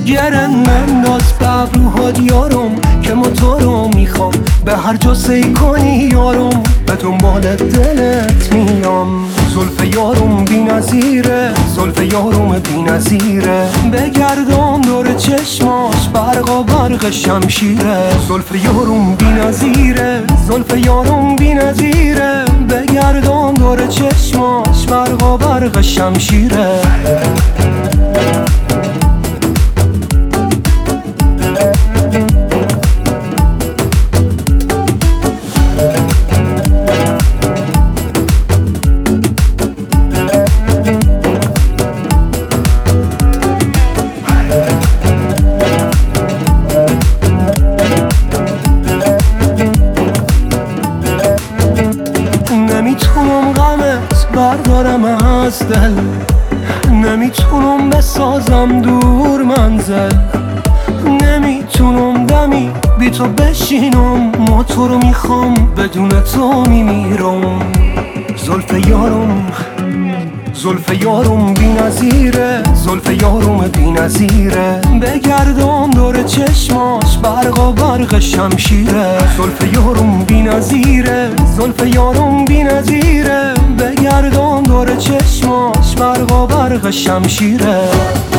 گرن انداز ببروهات یارم که ما تو رو میخوام به هر جا سی کنی یارم به دنبال دلت میام زلف یارم بی نظیره زلف یارم بی نظیره بگردم دور چشماش برقا برق شمشیره زلف یارم بی نظیره زلف یارم بی نظیره بگردم دور چشماش برقا برق شمشیره نمیتونم غمت بردارم از دل نمیتونم بسازم دور منزل نمیتونم دمی بی تو بشینم ما تو رو میخوام بدون تو میمیرم زلف یارم زلف یارم بی نظیره زلف یارم بی نظیره بگردم دور چشماش برقا برق شمشیره زلف یارم بی نظیره زلف یارم بی نظیره بگردم دور چشماش برقا برق شمشیره